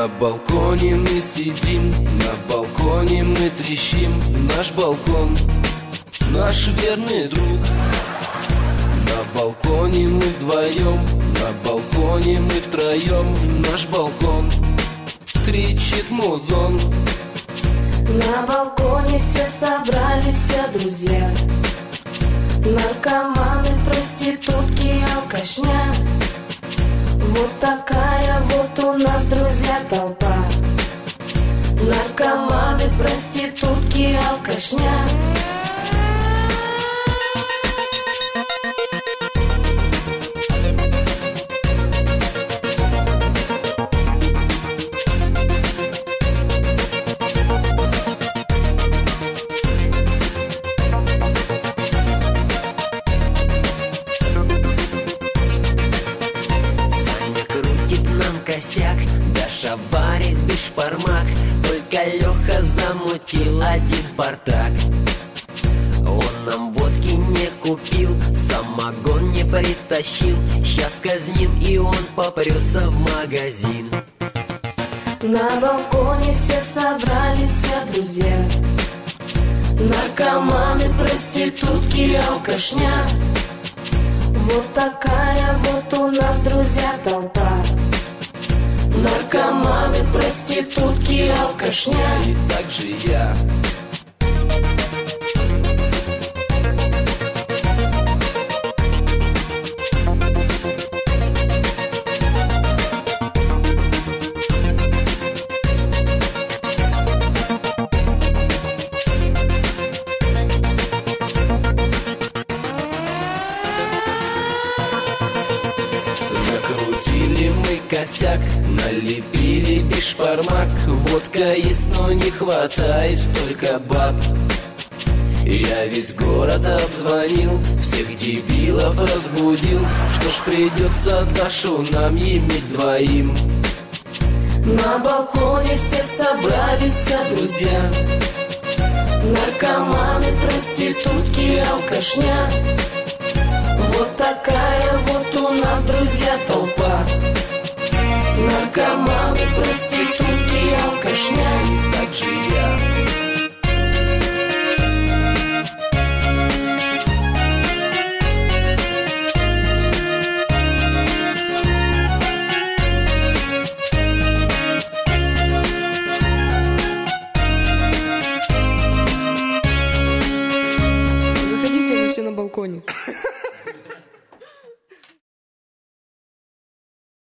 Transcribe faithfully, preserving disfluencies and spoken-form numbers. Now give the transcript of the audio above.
На балконе мы сидим, на балконе мы трещим. Наш балкон, наш верный друг. На балконе мы вдвоем, на балконе мы втроем. Наш балкон, кричит музон. На балконе все собрались, все друзья. Наркоманы, проститутки, алкашня. Вот такая вот у нас, друзья, толпа. Наркоманы, проститутки, алкашня. Косяк, Даша варит бешбармак. Только Леха замутил один бардак. Он нам водки не купил, самогон не притащил. Сейчас казним, и он попрется в магазин. На балконе все собрались, все друзья. Наркоманы, проститутки, алкашня. Вот такая вот у нас, друзья, толпа. Наркоманы, проститутки, алкашня. И так же я. Закрутили мы косяк, налепили бешбармак. Водка есть, но не хватает только баб. Я весь город обзвонил, всех дебилов разбудил. Что ж, придется Дашу нам иметь двоим. На балконе все собрались, все друзья. Наркоманы, проститутки, алкашня. Вот такая вот у нас, друзья, толпа. Наркоманы, проститутки, алкашня. И так же я. Заходите, они все на балконе.